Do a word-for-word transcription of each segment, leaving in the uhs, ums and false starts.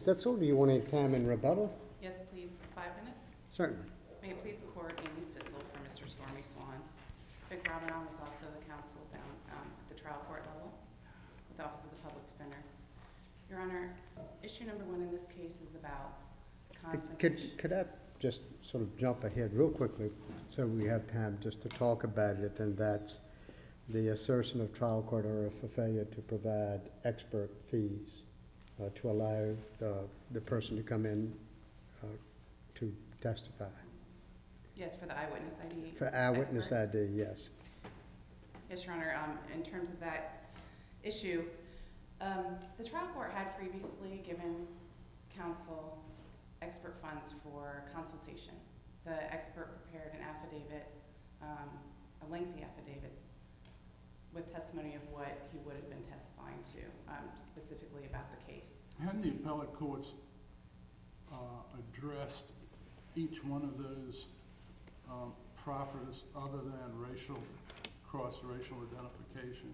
Stitzel, do you want any time in rebuttal? Yes, please, five minutes. Certainly. May it please the court, Amy Stitzel for Mister Stormy Swan. Vic Robinon was also the counsel down um, at the trial court level with the Office of the Public Defender. Your Honor, issue number one in this case is about confrontation. Could, could I just sort of jump ahead real quickly so we have time just to talk about it, and that's the assertion of trial court error for failure to provide expert fees uh, to allow uh, the person to come in uh, to testify. Yes, for the eyewitness I D. For eyewitness I D, yes. Yes, Your Honor, um, in terms of that issue, um, the trial court had previously given counsel expert funds for consultation. The expert prepared an affidavit, um, a lengthy affidavit, with testimony of what he would have been testifying to, um, specifically about the case. Hadn't the appellate courts uh, addressed each one of those um, proffers other than racial, cross-racial identification?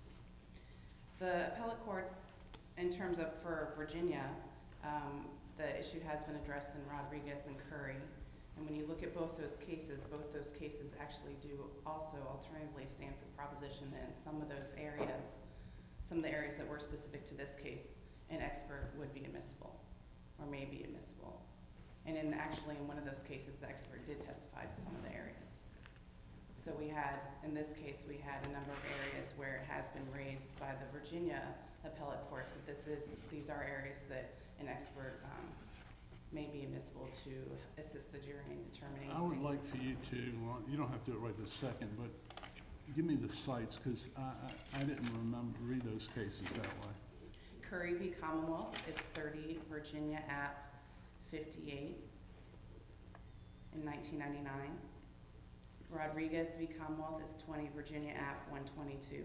The appellate courts, in terms of for Virginia, um, the issue has been addressed in Rodriguez and Curry. And when you look at both those cases, both those cases actually do also alternatively stand for the proposition that in some of those areas, some of the areas that were specific to this case, an expert would be admissible or may be admissible. And in actually in one of those cases, the expert did testify to some of the areas. So we had, in this case, we had a number of areas where it has been raised by the Virginia appellate courts that this is, these are areas that an expert um, may be admissible to assist the jury in determining. I would like for you to, well, you don't have to do it right this second, but give me the sites, because I, I, I didn't remember, read those cases that way. Curry v. Commonwealth is thirty Virginia App fifty-eight in nineteen ninety-nine. Rodriguez v. Commonwealth is twenty Virginia App one twenty-two.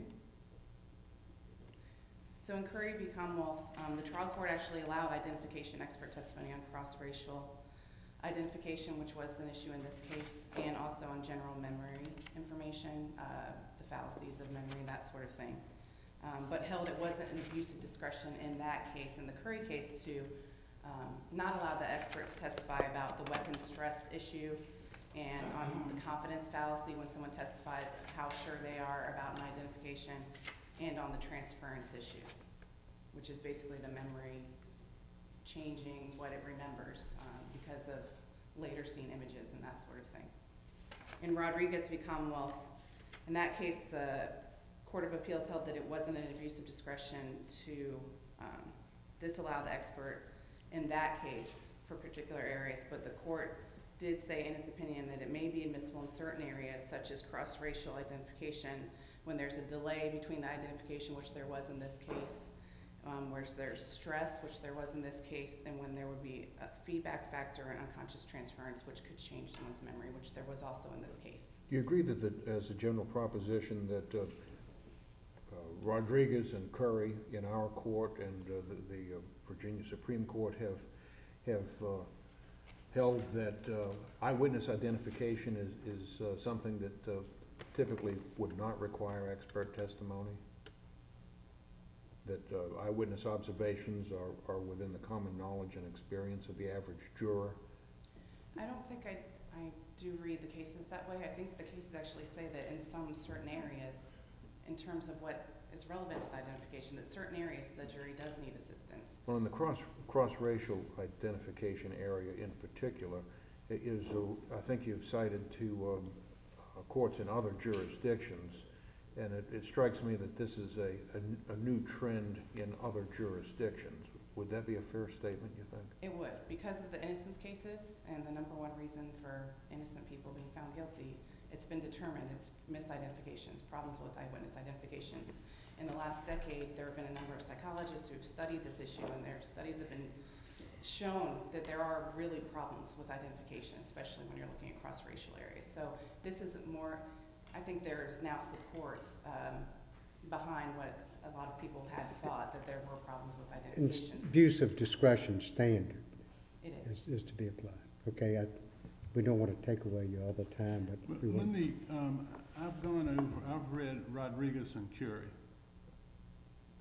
So in Curry v. Commonwealth, um, the trial court actually allowed identification expert testimony on cross-racial identification, which was an issue in this case, and also on general memory information, uh, the fallacies of memory, that sort of thing. Um, but held it wasn't an abuse of discretion in that case, in the Curry case, to um, not allow the expert to testify about the weapon stress issue and on the confidence fallacy when someone testifies how sure they are about an identification, and on the transference issue, which is basically the memory changing what it remembers um, because of later seen images and that sort of thing. In Rodriguez v. Commonwealth, in that case, the Court of Appeals held that it wasn't an abuse of discretion to um, disallow the expert in that case for particular areas, but the court did say in its opinion that it may be admissible in certain areas, such as cross-racial identification, when there's a delay between the identification, which there was in this case, um, where there's stress, which there was in this case, and when there would be a feedback factor and unconscious transference, which could change someone's memory, which there was also in this case. Do you agree that, the, as a general proposition, that uh, uh, Rodriguez and Curry in our court and uh, the, the uh, Virginia Supreme Court have have uh, held that uh, eyewitness identification is, is uh, something that uh, typically would not require expert testimony? That uh, eyewitness observations are, are within the common knowledge and experience of the average juror? I don't think I, I do read the cases that way. I think the cases actually say that in some certain areas, in terms of what is relevant to the identification, that certain areas the jury does need assistance. Well, in the cross, cross-racial identification area in particular, it is, uh, I think you've cited to um, uh, courts in other jurisdictions, and it, it strikes me that this is a, a, a new trend in other jurisdictions. Would that be a fair statement, you think? It would, because of the innocence cases, and the number one reason for innocent people being found guilty, it's been determined, it's misidentifications, problems with eyewitness identifications. In the last decade, there have been a number of psychologists who've studied this issue, and their studies have been shown that there are really problems with identification, especially when you're looking at cross-racial areas. So this is more, I think there is now support um, behind what a lot of people had thought, that there were problems with identifications. Abuse of discretion standard It is. is, is to be applied. Okay, I, we don't want to take away your other time, but But we want. Lindy, um, I've gone over, I've read Rodriguez and Curry.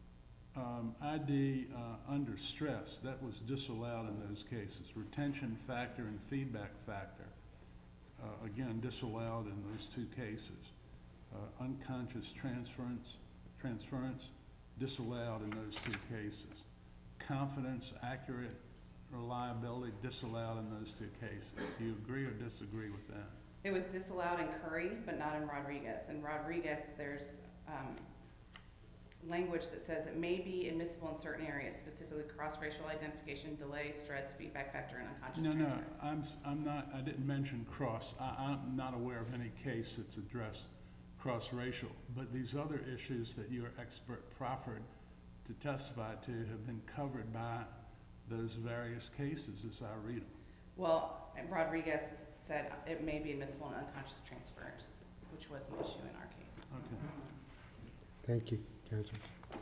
Um, I D uh, under stress, that was disallowed in those cases. Retention factor and feedback factor, uh, again, disallowed in those two cases. Uh, unconscious transference, transference, disallowed in those two cases. Confidence, accurate, reliability, disallowed in those two cases. Do you agree or disagree with that? It was disallowed in Curry, but not in Rodriguez. In Rodriguez, there's um, language that says it may be admissible in certain areas, specifically cross-racial identification, delay, stress, feedback factor, and unconscious No, no, transference. I'm, I'm not, I didn't mention cross. I, I'm not aware of any case that's addressed cross-racial. But these other issues that your expert proffered to testify to have been covered by those various cases as I read them. Well, Rodriguez said it may be admissible in unconscious transfers, which was an issue in our case. Okay. Thank you, Counsel.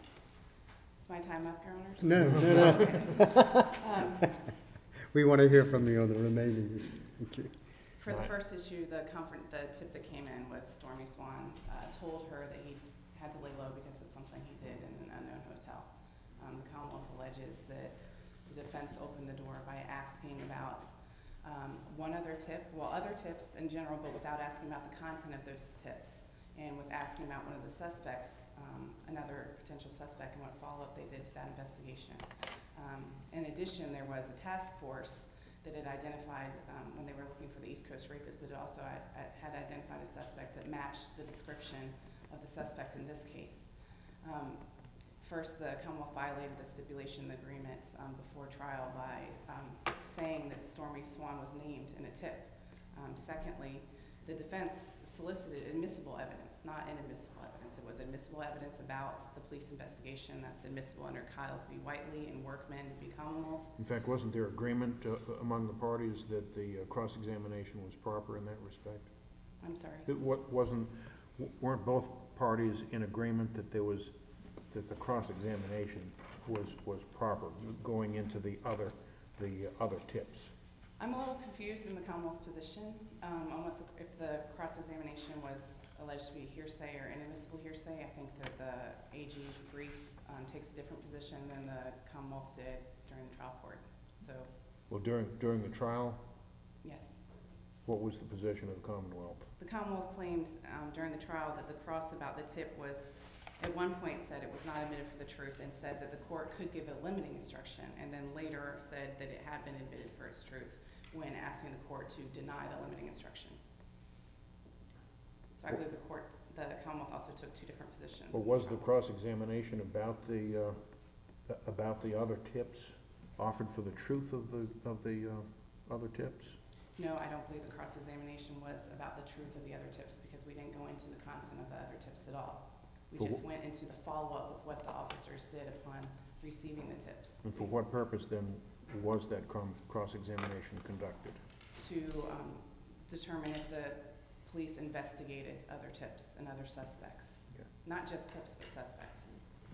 Is my time up, Your Honors? No, no, no. Um, We want to hear from you on the remaining issue. Thank you. For the Right. first issue, the conference, the tip that came in was Stormy Swan uh, told her that he had to lay low because of something he did in an unknown hotel. Um, the Commonwealth alleges that the defense opened the door by asking about um, one other tip, well, other tips in general, but without asking about the content of those tips, and with asking about one of the suspects, um, another potential suspect, and what follow-up they did to that investigation. Um, in addition, there was a task force that had identified, um, when they were looking for the East Coast rapist, that it also had, had identified a suspect that matched the description of the suspect in this case. Um, first, the Commonwealth violated the stipulation agreement um, before trial by um, saying that Stormy Swan was named in a tip. Um, secondly, the defense solicited admissible evidence, not inadmissible evidence. It was admissible evidence about the police investigation that's admissible under Kyles v. Whiteley and Workman v. Commonwealth. In fact, wasn't there agreement uh, among the parties that the uh, cross-examination was proper in that respect? I'm sorry. It wa- wasn't, w- weren't both parties in agreement that there was, that the cross-examination was, was proper, going into the other, the other tips? I'm a little confused in the Commonwealth's position um, on what the, if the cross-examination was alleged to be hearsay or inadmissible hearsay. I think that the A G's brief um, takes a different position than the Commonwealth did during the trial court. So, Well, during, during the trial, yes. what was the position of the Commonwealth? The Commonwealth claimed um, during the trial that the cross about the tip was, at one point said it was not admitted for the truth and said that the court could give a limiting instruction, and then later said that it had been admitted for its truth when asking the court to deny the limiting instruction. So I believe the court, the Commonwealth also took two different positions. Or was the cross-examination about the, uh, about the other tips offered for the truth of the, of the uh, other tips? No, I don't believe the cross-examination was about the truth of the other tips, because we didn't go into the content of the other tips at all. We For just wh- went into the follow-up of what the officers did upon receiving the tips. And for what purpose then was that com- cross-examination conducted? To um, determine if the police investigated other tips and other suspects. Okay. Not just tips, but suspects.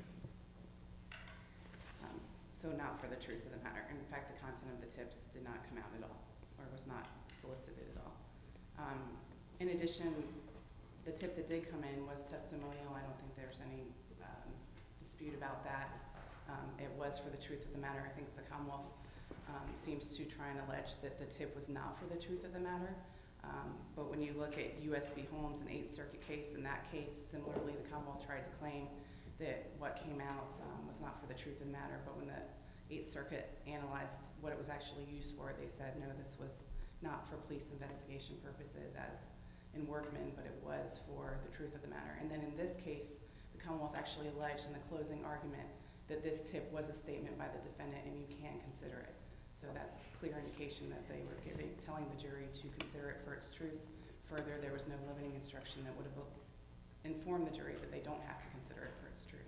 Um, So not for the truth of the matter. In fact, the content of the tips did not come out at all, or was not solicited at all. Um, In addition, the tip that did come in was testimonial. I don't think there's any um, dispute about that. Um, It was for the truth of the matter. I think the Commonwealth um, seems to try and allege that the tip was not for the truth of the matter. Um, But when you look at U S v. Holmes, an Eighth Circuit case, in that case, similarly, the Commonwealth tried to claim that what came out um, was not for the truth of the matter. But when the Eighth Circuit analyzed what it was actually used for, they said, no, this was not for police investigation purposes as in Workman, but it was for the truth of the matter. And then in this case, the Commonwealth actually alleged in the closing argument that this tip was a statement by the defendant and you can consider it. So that's clear indication that they were giving, telling the jury to consider it for its truth. Further, there was no limiting instruction that would have informed the jury that they don't have to consider it for its truth.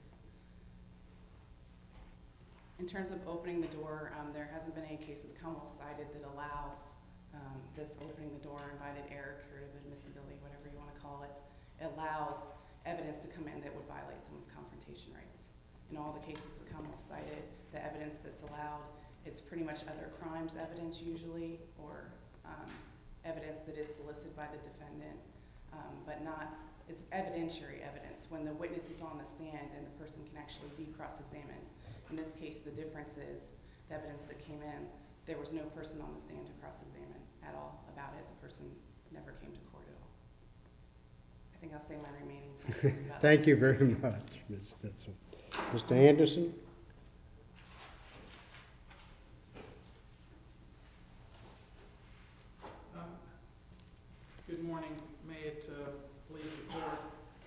In terms of opening the door, um, there hasn't been any case that the Commonwealth cited that allows um, this opening the door, invited error, curative admissibility, whatever you want to call it. It allows evidence to come in that would violate someone's confrontation rights. In all the cases the Commonwealth cited, the evidence that's allowed, it's pretty much other crimes evidence usually, or um, evidence that is solicited by the defendant. um, but not, it's evidentiary evidence, when the witness is on the stand and the person can actually be cross-examined. In this case, the difference is, the evidence that came in, there was no person on the stand to cross-examine at all about it. The person never came to court at all. I think I'll say my remaining time. about Thank that. you very much, Miz Stetson. Mister Anderson? Um, Good morning. May it uh, please the court.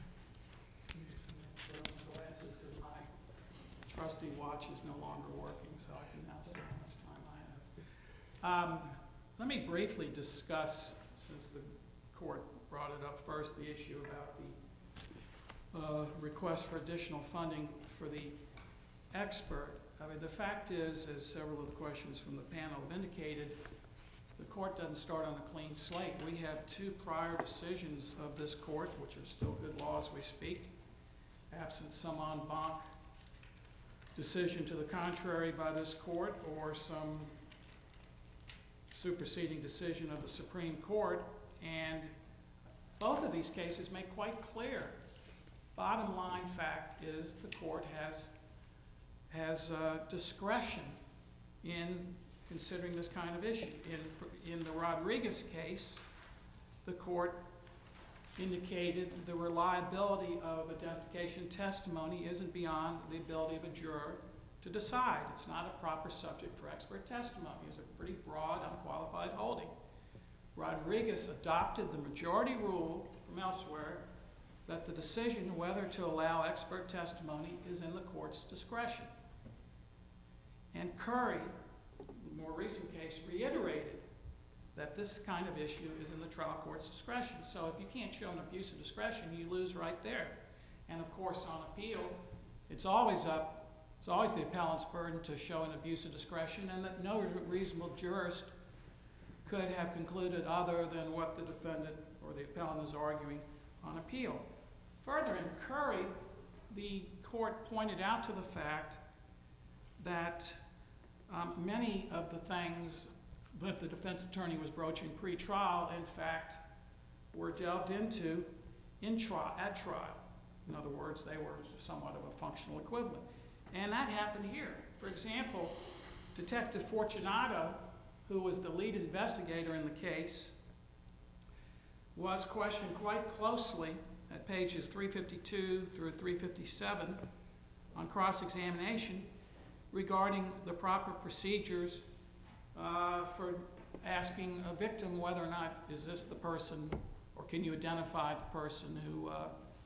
Glasses, because my trusty watch is no longer working, so I can now see how much time I have. Um, Let me briefly discuss, since the court brought it up first, the issue about the uh, request for additional funding for the expert. I mean, the fact is, as several of the questions from the panel have indicated, the court doesn't start on a clean slate. We have two prior decisions of this court, which are still good law as we speak, absent some en banc decision to the contrary by this court or some superseding decision of the Supreme Court, and both of these cases make quite clear. Bottom line fact is the court has, has uh, discretion in considering this kind of issue. In, in the Rodriguez case, the court indicated the reliability of identification testimony isn't beyond the ability of a juror to decide. It's not a proper subject for expert testimony. It's a pretty broad, unqualified holding. Rodriguez adopted the majority rule from elsewhere that the decision whether to allow expert testimony is in the court's discretion. And Curry, the more recent case, reiterated that this kind of issue is in the trial court's discretion. So if you can't show an abuse of discretion, you lose right there. And of course, on appeal, it's always up, it's always the appellant's burden to show an abuse of discretion, and that no reasonable jurist could have concluded other than what the defendant or the appellant is arguing on appeal. Further, in Curry, the court pointed out to the fact that um, many of the things that the defense attorney was broaching pre-trial, in fact, were delved into in trial, at trial. In other words, they were somewhat of a functional equivalent. And that happened here. For example, Detective Fortunato, who was the lead investigator in the case, was questioned quite closely at pages three fifty-two through three fifty-seven on cross-examination regarding the proper procedures uh, for asking a victim whether or not is this the person, or can you identify the person who uh,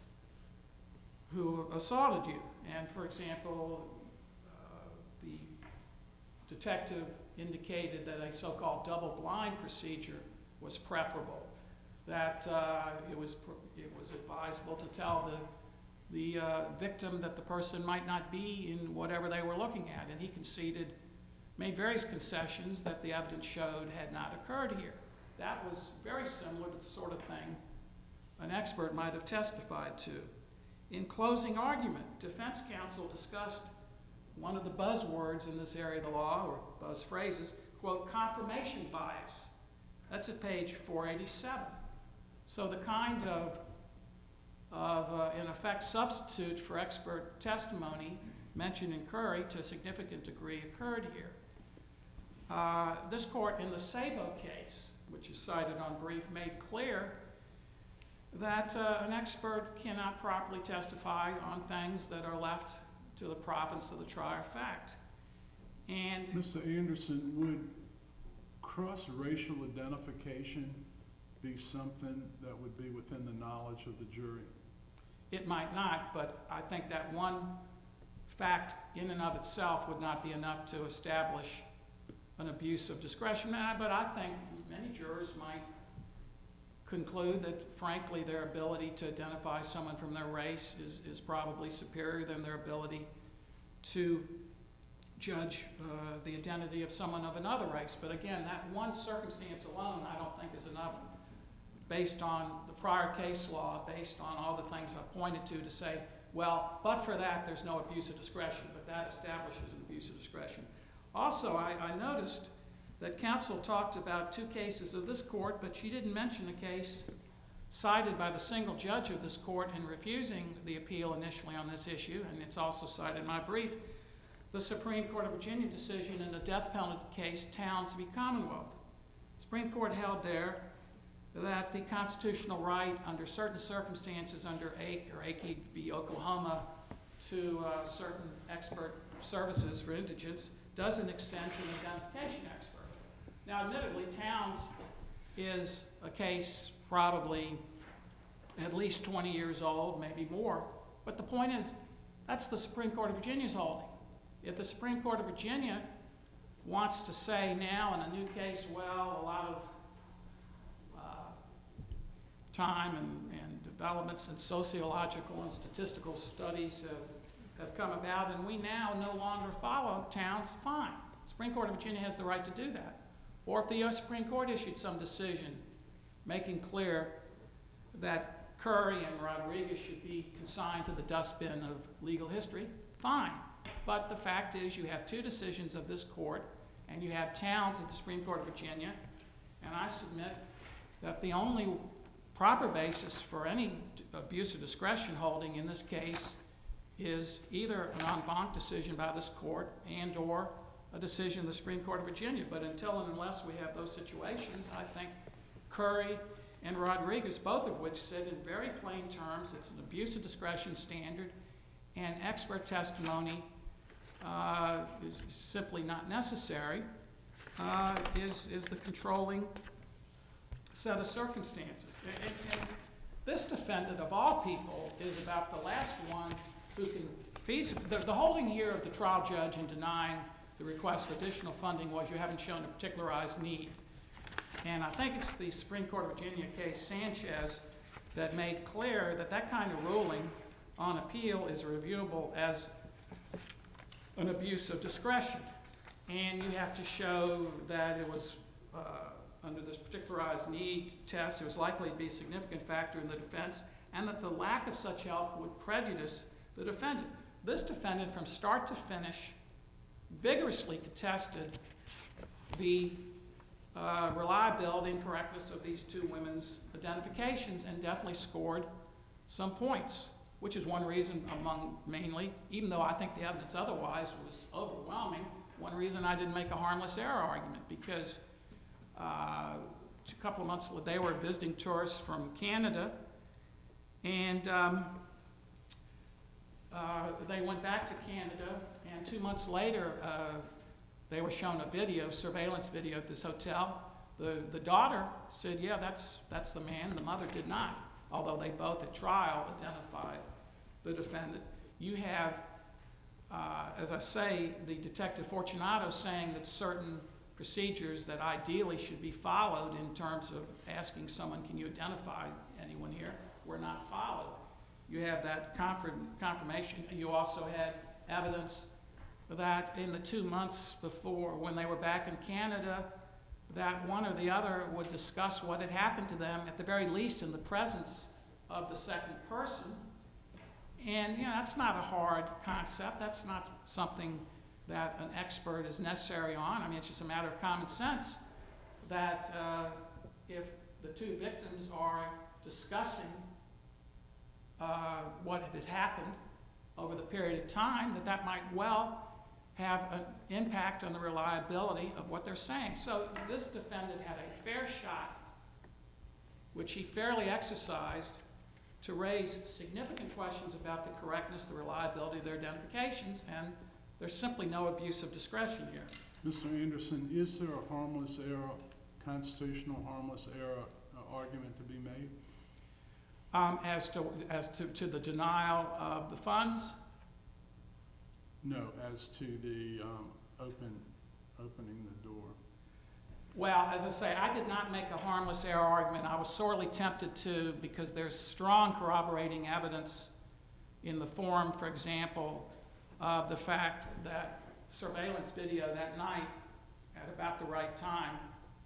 who assaulted you. And for example, uh, the detective indicated that a so-called double-blind procedure was preferable, that uh, it was it was advisable to tell the the uh, victim that the person might not be in whatever they were looking at, and he conceded, made various concessions that the evidence showed had not occurred here. That was very similar to the sort of thing an expert might have testified to. In closing argument, defense counsel discussed one of the buzzwords in this area of the law, or buzz phrases, quote, confirmation bias. That's at page four eighty-seven. So the kind of, of uh, in effect, substitute for expert testimony mentioned in Curry to a significant degree occurred here. Uh, this court in the Sabo case, which is cited on brief, made clear that uh, an expert cannot properly testify on things that are left to the province of the trier of fact. And Mister Anderson, would cross-racial identification be something that would be within the knowledge of the jury? it might not, but I think that one fact in and of itself would not be enough to establish an abuse of discretion. But I think many jurors might conclude that, frankly, their ability to identify someone from their race is, is probably superior than their ability to judge uh, the identity of someone of another race. But again, that one circumstance alone I don't think is enough, based on the prior case law, based on all the things I've pointed to, to say, well, but for that, there's no abuse of discretion, but that establishes an abuse of discretion. Also, I, I noticed that counsel talked about two cases of this court, but she didn't mention a case cited by the single judge of this court in refusing the appeal initially on this issue, and it's also cited in my brief, the Supreme Court of Virginia decision in the death penalty case, Towns v. Commonwealth. The Supreme Court held there that the constitutional right under certain circumstances under A C or A C E v. Oklahoma to uh, certain expert services for indigents doesn't extend to an identification expert. Now, admittedly, Towns is a case probably at least twenty years old, maybe more, but the point is, that's the Supreme Court of Virginia's holding. If the Supreme Court of Virginia wants to say now in a new case, well, a lot of uh, time and, and developments in sociological and statistical studies have, have come about, and we now no longer follow Towns, fine. The Supreme Court of Virginia has the right to do that. Or if the U S Supreme Court issued some decision making clear that Curry and Rodriguez should be consigned to the dustbin of legal history, fine. But the fact is you have two decisions of this court, and you have Towns at the Supreme Court of Virginia, and I submit that the only proper basis for any abuse of discretion holding in this case is either an en banc decision by this court and or a decision of the Supreme Court of Virginia. But until and unless we have those situations, I think Curry and Rodriguez, both of which said in very plain terms it's an abuse of discretion standard and expert testimony uh, is simply not necessary, uh, is, is the controlling set of circumstances. And, and this defendant, of all people, is about the last one who can feasibly, the, the holding here of the trial judge in denying the request for additional funding was you haven't shown a particularized need. And I think it's the Supreme Court of Virginia case Sanchez that made clear that that kind of ruling on appeal is reviewable as an abuse of discretion. And you have to show that it was, uh, under this particularized need test, it was likely to be a significant factor in the defense, and that the lack of such help would prejudice the defendant. This defendant, from start to finish, vigorously contested the uh, reliability and correctness of these two women's identifications and definitely scored some points, which is one reason among mainly, even though I think the evidence otherwise was overwhelming, one reason I didn't make a harmless error argument, because uh, a couple of months they were visiting tourists from Canada, and um, uh, they went back to Canada, and two months later uh, they were shown a video, surveillance video at this hotel. The, the daughter said, yeah, that's, that's the man. The mother did not, although they both at trial identified the defendant. You have, uh, as I say, the Detective Fortunato saying that certain procedures that ideally should be followed in terms of asking someone, can you identify anyone here, were not followed. You have that confirm, confirmation. You also had evidence that in the two months before, when they were back in Canada, that one or the other would discuss what had happened to them, at the very least in the presence of the second person. And, you know, that's not a hard concept. That's not something that an expert is necessary on. I mean, it's just a matter of common sense that uh, if the two victims are discussing uh, what had happened over the period of time, that that might well have an impact on the reliability of what they're saying. So this defendant had a fair shot, which he fairly exercised, to raise significant questions about the correctness, the reliability of their identifications, and there's simply no abuse of discretion here. Mister Anderson, is there a harmless error, constitutional harmless error uh, argument to be made? Um, as to, as to, to the denial of the funds? No, as to the um, open, opening the door. Well, as I say, I did not make a harmless error argument. I was sorely tempted to, because there's strong corroborating evidence in the form, for example, of the fact that surveillance video that night at about the right time,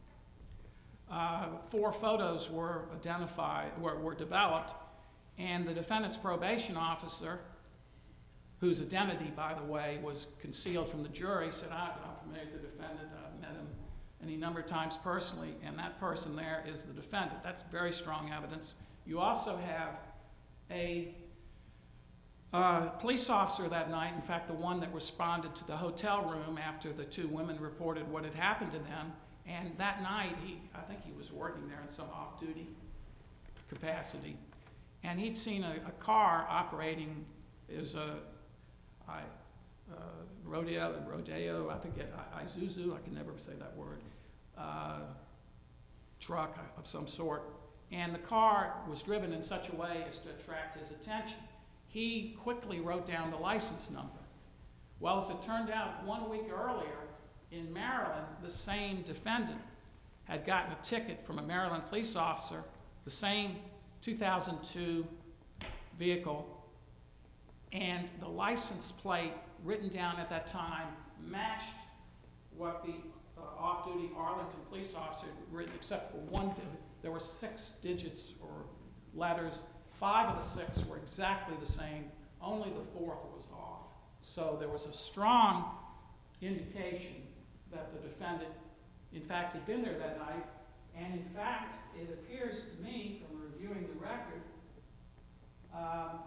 uh, four photos were identified, were, were developed, and the defendant's probation officer, whose identity, by the way, was concealed from the jury, said, I'm familiar with the defendant, I've met him any number of times personally, and that person there is the defendant. That's very strong evidence. You also have a uh, police officer that night, in fact, the one that responded to the hotel room after the two women reported what had happened to them. And that night, he, I think he was working there in some off-duty capacity. And he'd seen a, a car operating, it was a I, uh, rodeo, rodeo, I forget, I, Isuzu, I can never say that word, uh, truck of some sort. And the car was driven in such a way as to attract his attention. He quickly wrote down the license number. Well, as it turned out, one week earlier in Maryland, the same defendant had gotten a ticket from a Maryland police officer, the same two thousand two vehicle, and the license plate written down at that time matched what the uh, off-duty Arlington police officer had written, except for one. There were six digits or letters. Five of the six were exactly the same. Only the fourth was off. So there was a strong indication that the defendant, in fact, had been there that night. And in fact, it appears to me, from reviewing the record, um,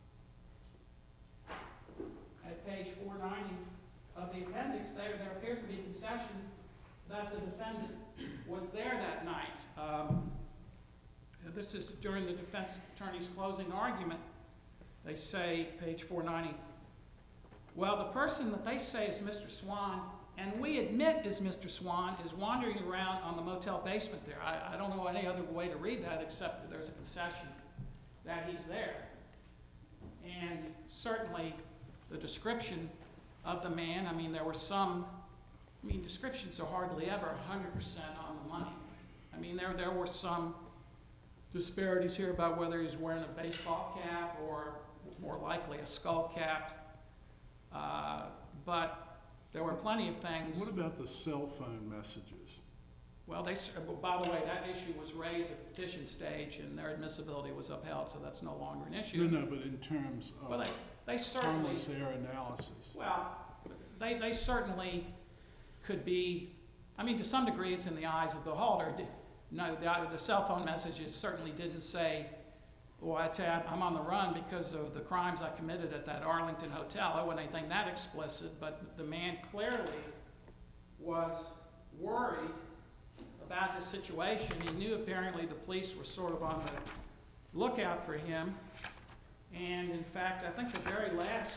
at page four ninety of the appendix, there, there appears to be a concession that the defendant was there that night. Um, this is during the defense attorney's closing argument. They say, page four ninety, well, the person that they say is Mister Swan, and we admit is Mister Swan, is wandering around on the motel basement there. I, I don't know any other way to read that except that there's a concession that he's there. And certainly the description of the man, I mean, there were some, I mean, descriptions are hardly ever one hundred percent on the money. I mean, there, there were some disparities here about whether he's wearing a baseball cap or more likely a skull cap. Uh, but there were plenty of things. What about the cell phone messages? Well, they, by the way, that issue was raised at the petition stage and their admissibility was upheld, so that's no longer an issue. No, no, but in terms of Well, they, they certainly, harmless error analysis. well, they, they certainly could be, I mean, to some degree it's in the eyes of the beholder. No, the, the cell phone messages certainly didn't say, well, I tell you, I'm on the run because of the crimes I committed at that Arlington hotel. I wasn't anything that explicit, but the man clearly was worried about his situation. He knew apparently the police were sort of on the lookout for him. And in fact, I think the very last,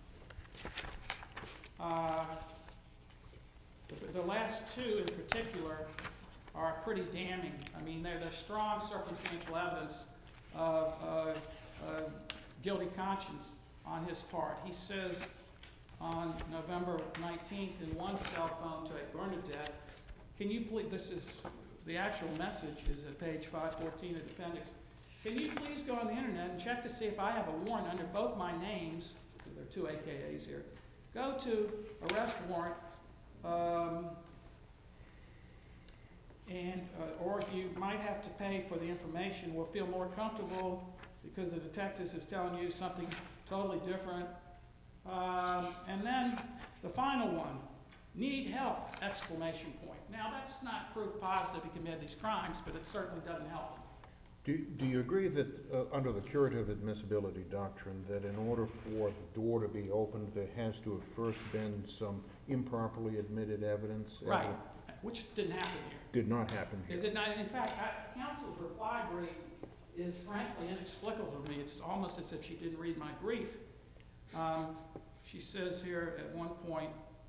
uh, the, the last two in particular are pretty damning. I mean, they're, they're strong circumstantial evidence of uh, uh, guilty conscience on his part. He says on November nineteenth in one cell phone to a Bernadette, can you please, this is, the actual message is at page five fourteen of the appendix, can you please go on the internet and check to see if I have a warrant under both my names, because there are two A K As here, go to arrest warrant, um, and, uh, or you might have to pay for the information. We'll feel more comfortable because the detectives is telling you something totally different. Um, and then the final one, need help, exclamation point. Now that's not proof positive he committed these crimes, but it certainly doesn't help him. Do, do you agree that, uh, under the curative admissibility doctrine, that in order for the door to be opened, there has to have first been some improperly admitted evidence? Right, Evidence which didn't happen here. did not happen here. It did not, in fact, I, counsel's reply brief is frankly inexplicable to me. It's almost as if she didn't read my brief. Um, she says here at one point,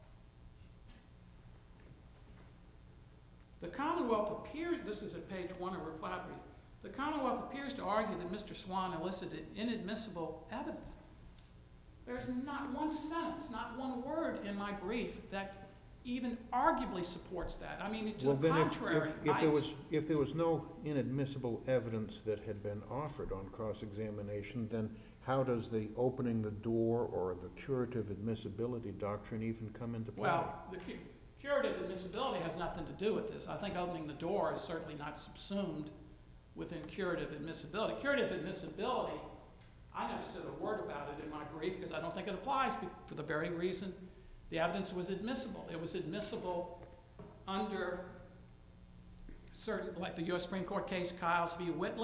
the Commonwealth appears, this is at page one of her reply brief, the Commonwealth appears to argue that Mister Swan elicited inadmissible evidence. There's not one sentence, not one word in my brief that even arguably supports that. I mean, to Well, the then, if, contrary. if, if there I- was, if there was no inadmissible evidence that had been offered on cross-examination, then how does the opening the door or the curative admissibility doctrine even come into play? Well, the cu- curative admissibility has nothing to do with this. I think opening the door is certainly not subsumed within curative admissibility. Curative admissibility, I never said a word about it in my brief because I don't think it applies be- for the very reason the evidence was admissible. It was admissible under certain, like the U S Supreme Court case Kyles v. Whitley,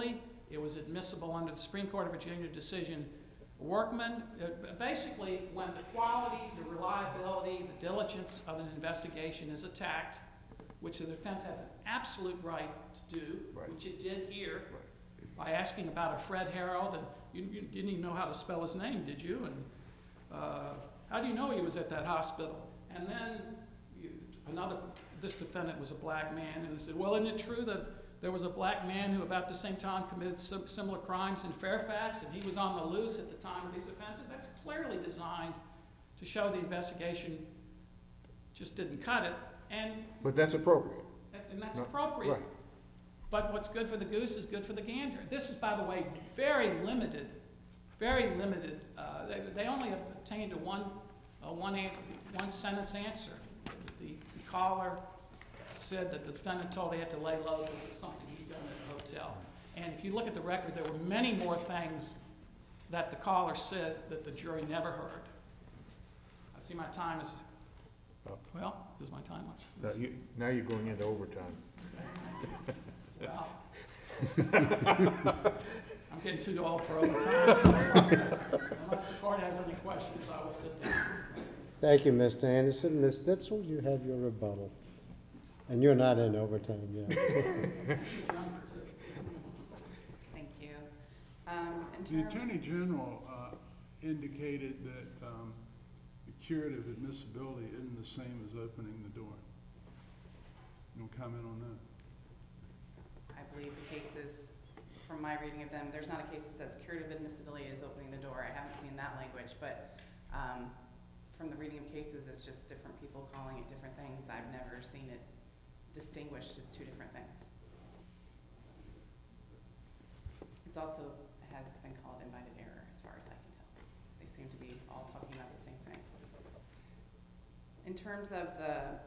It was admissible under the Supreme Court of Virginia decision Workman. Uh, basically, when the quality, the reliability, the diligence of an investigation is attacked, which the defense has an absolute right to do, Right. which it did here, by asking about a Fred Harold, and you, you didn't even know how to spell his name, did you? And uh, how do you know he was at that hospital? And then you, another, this defendant was a black man, and they said, well, isn't it true that there was a black man who about the same time committed sim similar crimes in Fairfax, and he was on the loose at the time of these offenses? That's clearly designed to show the investigation just didn't cut it, and, But that's appropriate. and that's No, appropriate. Right. But what's good for the goose is good for the gander. This is, by the way, very limited, very limited. Uh, they, they only obtained a one, a one, an one sentence answer. The, the caller said that the defendant told he had to lay low because it was something he'd done at a hotel. And if you look at the record, there were many more things that the caller said that the jury never heard. I see my time is, Up. well, is my time up? Now, you, now you're going into overtime. Well, I'm getting too old for overtime, so unless the, unless the court has any questions, I will sit down. Thank you, Mister Anderson. Miz Ditzel, you have your rebuttal. And you're not in overtime yet. She's younger, too. Thank you. Um, in The terms, Attorney General uh, indicated that um, the curative admissibility isn't the same as opening the door. No comment on that? I believe the cases, from my reading of them, there's not a case that says curative admissibility is opening the door. I haven't seen that language, but um, from the reading of cases, it's just different people calling it different things. I've never seen it distinguished as two different things. It's also has been called invited error, as far as I can tell. They seem to be all talking about the same thing. In terms of the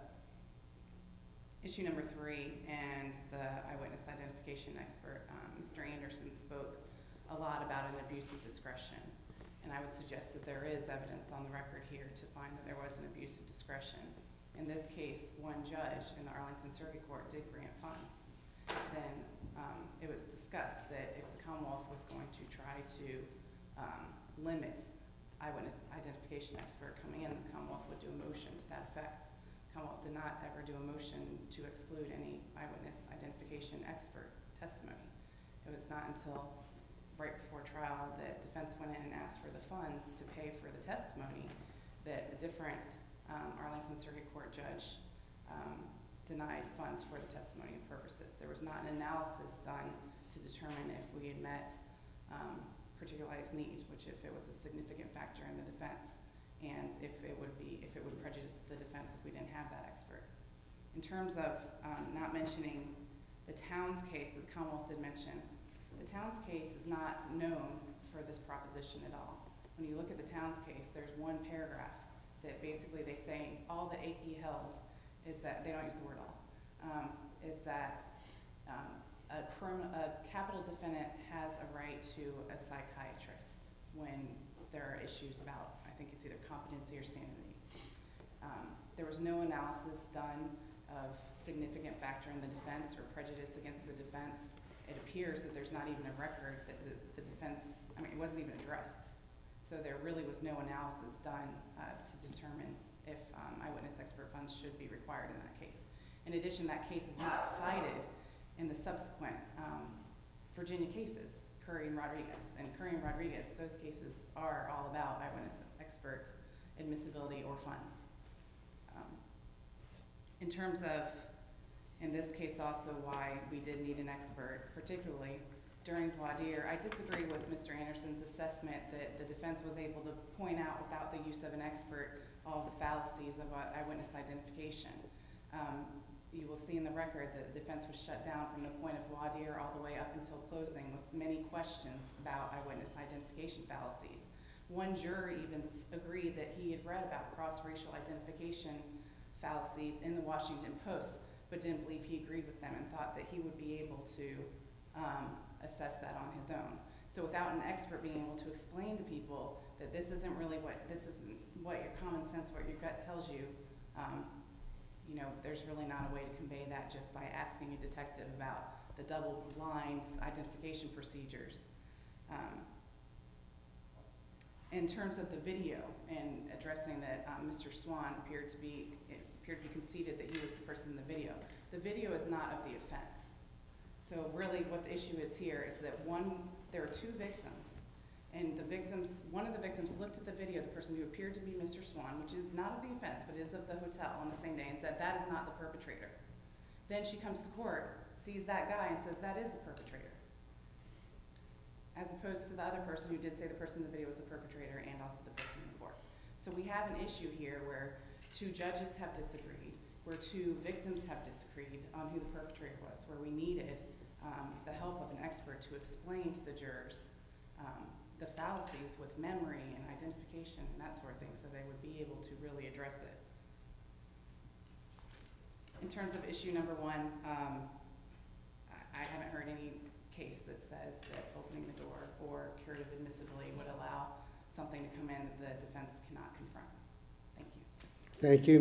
issue number three and the eyewitness identification expert, um, Mister Anderson spoke a lot about an abuse of discretion. And I would suggest that there is evidence on the record here to find that there was an abuse of discretion. In this case, one judge in the Arlington Circuit Court did grant funds. Then um, it was discussed that if the Commonwealth was going to try to um, limit eyewitness identification expert coming in, the Commonwealth would do a motion to that effect. Commonwealth did not ever do a motion to exclude any eyewitness identification expert testimony. It was not until right before trial that defense went in and asked for the funds to pay for the testimony that a different um, Arlington Circuit Court judge um, denied funds for the testimony purposes. There was not an analysis done to determine if we had met um, particularized need, which if it was a significant factor in the defense, and if it would be, if it would prejudice the defense if we didn't have that expert. In terms of um, not mentioning the Towns case that the Commonwealth did mention, the Towns case is not known for this proposition at all. When you look at the Towns case, there's one paragraph that basically they say all the A Q held is that, they don't use the word all, um, is that um, a, criminal, a capital defendant has a right to a psychiatrist when there are issues about, I think it's either competency or sanity. Um, there was no analysis done of significant factor in the defense or prejudice against the defense. It appears that there's not even a record that the, the defense, I mean, it wasn't even addressed. So there really was no analysis done uh, to determine if um, eyewitness expert funds should be required in that case. In addition, that case is not cited in the subsequent um, Virginia cases, Curry and Rodriguez. And Curry and Rodriguez, those cases are all about eyewitness expert admissibility or funds. Um, in terms of, in this case also, why we did need an expert, particularly during voir dire, I disagree with Mister Anderson's assessment that the defense was able to point out without the use of an expert all the fallacies of eyewitness identification. Um, you will see in the record that the defense was shut down from the point of voir dire all the way up until closing with many questions about eyewitness identification fallacies. One juror even agreed that he had read about cross-racial identification fallacies in the Washington Post, but didn't believe he agreed with them and thought that he would be able to um, assess that on his own. So without an expert being able to explain to people that this isn't really what, this isn't what your common sense, what your gut tells you, um, you know, there's really not a way to convey that just by asking a detective about the double blinds identification procedures. Um, in terms of the video and addressing that um, Mister Swan appeared to be, it appeared to be conceded that he was the person in the video. The video is not of the offense. So really what the issue is here is that one, there are two victims, and the victims, one of the victims looked at the video, the person who appeared to be Mister Swan, which is not of the offense, but is of the hotel on the same day, and said that is not the perpetrator. Then she comes to court, sees that guy, and says that is the perpetrator. As opposed to the other person who did say the person in the video was the perpetrator and also the person in court. So we have an issue here where two judges have disagreed, where two victims have disagreed on who the perpetrator was, where we needed um, the help of an expert to explain to the jurors um, the fallacies with memory and identification and that sort of thing, so they would be able to really address it. In terms of issue number one, um, I, I haven't heard any case that says that opening the door or curative admissibility would allow something to come in that the defense cannot confront. Thank you. Thank you.